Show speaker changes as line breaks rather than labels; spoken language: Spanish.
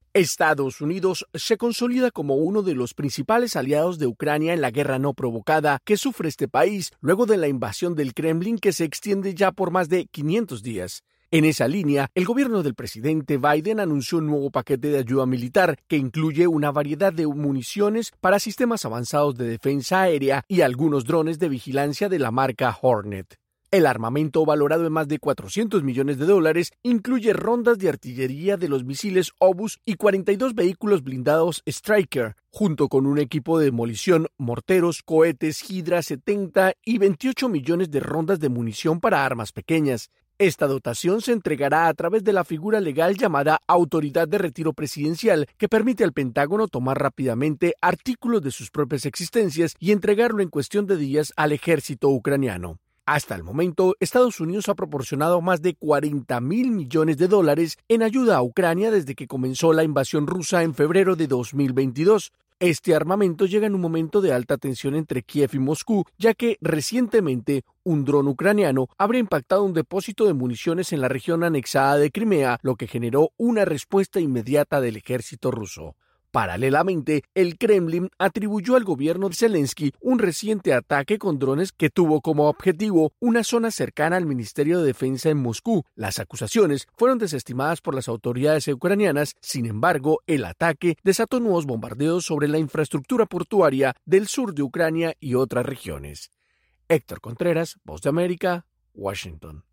Estados Unidos se consolida como uno de los principales aliados de Ucrania en la guerra no provocada que sufre este país luego de la invasión del Kremlin que se extiende ya por más de 500 días. En esa línea, el gobierno del presidente Biden anunció un nuevo paquete de ayuda militar que incluye una variedad de municiones para sistemas avanzados de defensa aérea y algunos drones de vigilancia de la marca Hornet. El armamento, valorado en más de $400 millones, incluye rondas de artillería de los misiles Obus y 42 vehículos blindados Stryker, junto con un equipo de demolición, morteros, cohetes Hydra 70 y 28 millones de rondas de munición para armas pequeñas. Esta dotación se entregará a través de la figura legal llamada Autoridad de Retiro Presidencial, que permite al Pentágono tomar rápidamente artículos de sus propias existencias y entregarlo en cuestión de días al ejército ucraniano. Hasta el momento, Estados Unidos ha proporcionado más de $40.000 millones en ayuda a Ucrania desde que comenzó la invasión rusa en febrero de 2022. Este armamento llega en un momento de alta tensión entre Kiev y Moscú, ya que recientemente un dron ucraniano habría impactado un depósito de municiones en la región anexada de Crimea, lo que generó una respuesta inmediata del ejército ruso. Paralelamente, el Kremlin atribuyó al gobierno de Zelensky un reciente ataque con drones que tuvo como objetivo una zona cercana al Ministerio de Defensa en Moscú. Las acusaciones fueron desestimadas por las autoridades ucranianas, sin embargo, el ataque desató nuevos bombardeos sobre la infraestructura portuaria del sur de Ucrania y otras regiones. Héctor Contreras, Voz de América, Washington.